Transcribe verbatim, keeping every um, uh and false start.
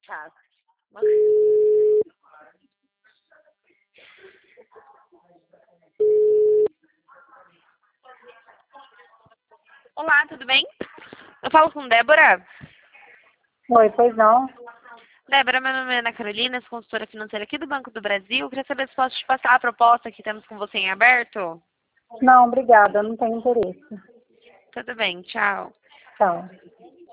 Tá. Olá, tudo bem? Eu falo com Débora. Oi, pois não? Débora, meu nome é Ana Carolina, sou consultora financeira aqui do Banco do Brasil. Eu queria saber se posso te passar a proposta que temos com você em aberto. Não, obrigada, não tenho interesse. Tudo bem, tchau. Tchau.